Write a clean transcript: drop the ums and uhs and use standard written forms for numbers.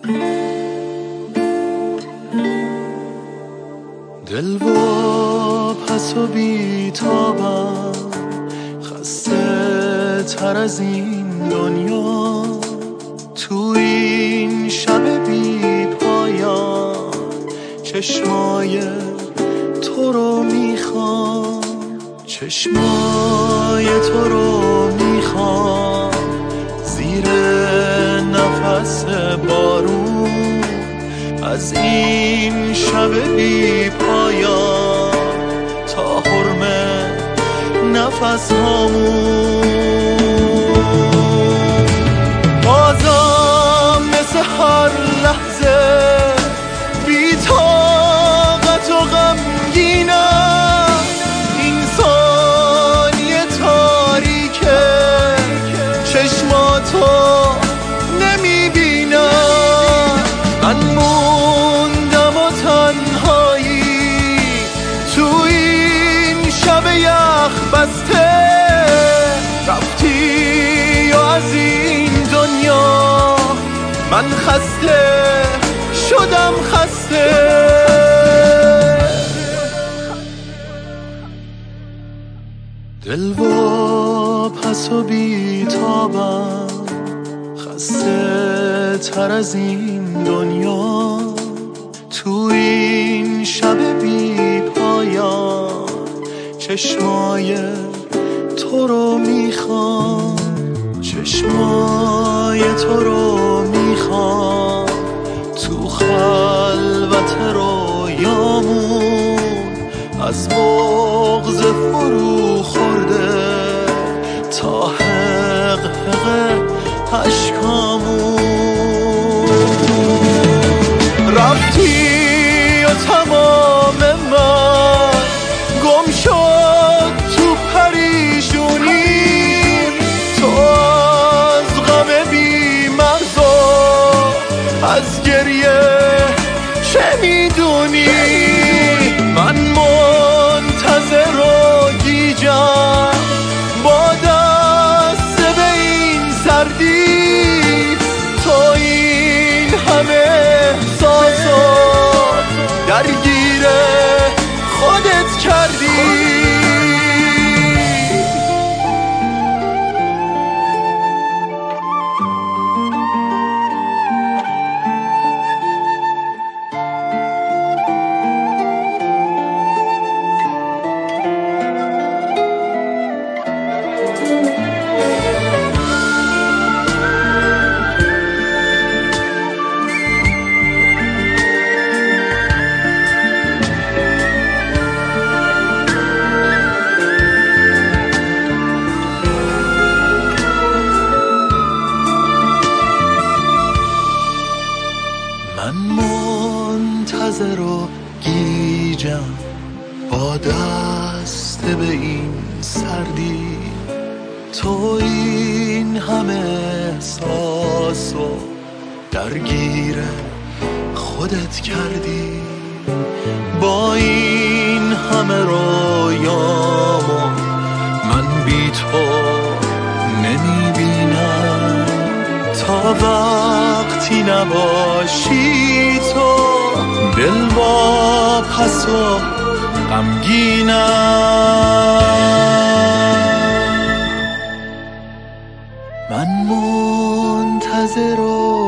دل و پس و بیتابم، خسته تر از این دنیا، تو این شب بی پایان چشمای تو رو میخوام، چشمای تو رو میخوام، زیر نفس بارون از این شب بی پایان تا حرم نفس هامون. بازم مثل هر لحظه بی طاقت و غمگینم، این ثانیه تاریکه چشماتو نمیبینم. من موندم و تنهایی تو این شب یخ بسته، رفتی و از این دنیا من خسته شدم، خسته. دل و پس و بیتابم، خسته تر از این دنیا، تو این شب بی پایان چشمای تو رو میخوام، چشمای تو رو میخوام، تو خلوت رویامون از بغض فرو خورده تا حقحق اشکامون. رفتی و تمام من گم شد تو پریشونی، تو از غم بی مرز و از گریه چه میدونی؟ من منتظر و گیجم با دست به این سردی، تو این همه احساسو درگیر خودت کردی. من منتظر و گیجم با دست به این سردی، تو این همه احساسو درگیر خودت کردی. با این همه رویامو من بی تو نمیبینم، تا وقتی نباشی تو دل با پس و غمگینم. من منتظر و